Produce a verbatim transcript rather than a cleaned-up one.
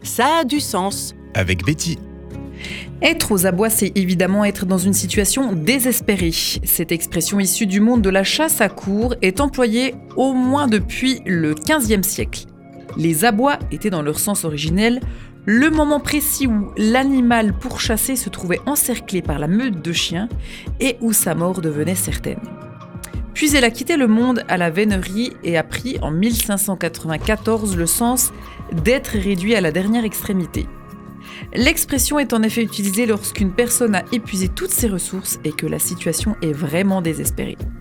Ça a du sens. Avec Betty. Être aux abois, c'est évidemment être dans une situation désespérée. Cette expression issue du monde de la chasse à courre est employée au moins depuis le quinzième siècle. Les abois étaient dans leur sens originel le moment précis où l'animal pourchassé se trouvait encerclé par la meute de chiens et où sa mort devenait certaine. Puis elle a quitté le monde à la vénerie et a pris en mille cinq cent quatre-vingt-quatorze le sens d'être réduit à la dernière extrémité. L'expression est en effet utilisée lorsqu'une personne a épuisé toutes ses ressources et que la situation est vraiment désespérée.